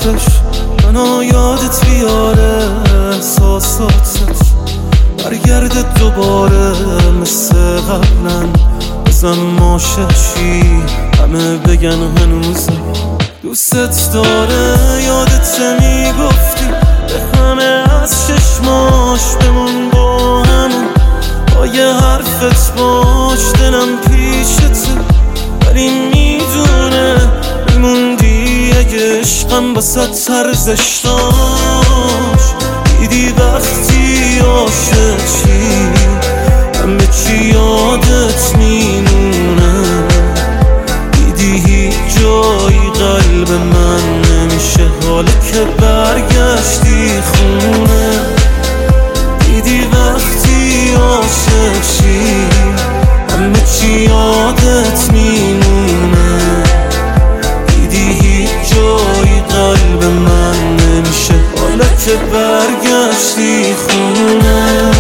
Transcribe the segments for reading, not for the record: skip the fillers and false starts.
عطرش منو یادت بیاره، احساساتت برگرده دوباره مثل قبلا. بزن ماششی همه بگن هنوزم دوستت داره. یادت میگفتی به همه از چشماش بمون با همون، با یه حرفت باش دلم پیشته، ولی میدونه میموندی اگه عشقم واسه ارزش داشت. دیدی وقتی عاشق چی همه چی یادت میمونه، دیدی هیچ جایی قلب من نمیشه حالا که برگشتی خونه. دیدی وقتی عاشق چی همه چی یادت میمونه، دیدی هیچ جایی قلب من نمیشه حالا که برگشتی خونه.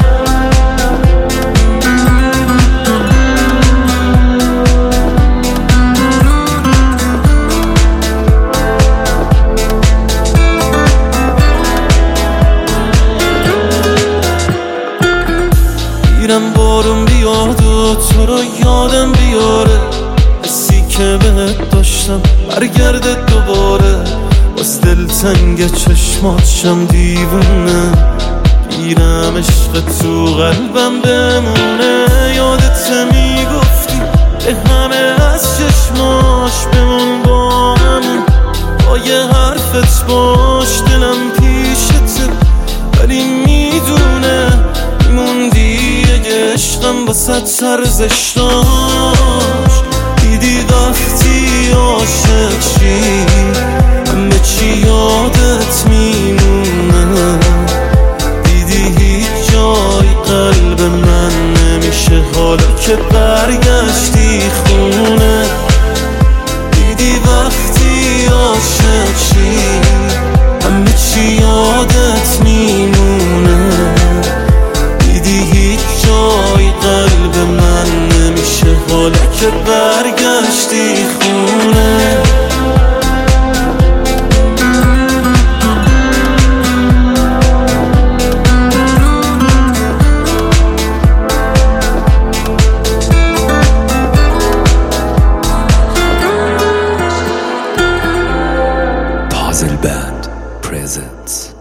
میرم بارون بیاد و تو رو یادم بیاره، حسی که بهت داشتم برگرده دوباره. باز دلتنگ چشماتشم دیوونه، گیرم عشق تو قلبم بمونه. یادت میگفتی به همه از چشماش بمون با همون، با یه حرفت باش دلم پیشته، ولی میدونه میموندی اگه عشقم واسه ارزش داشت. دیدی وقتی عاشق چی همه چی یادت میمونه، دیدی هیچ جای قلب من نمیشه حالا که برگشتی خونه. دیدی وقتی عاشق چی همه چی یادت میمونه، دیدی هیچ جای قلب من نمیشه حالا که برگشتی خونه. Puzzle Band presents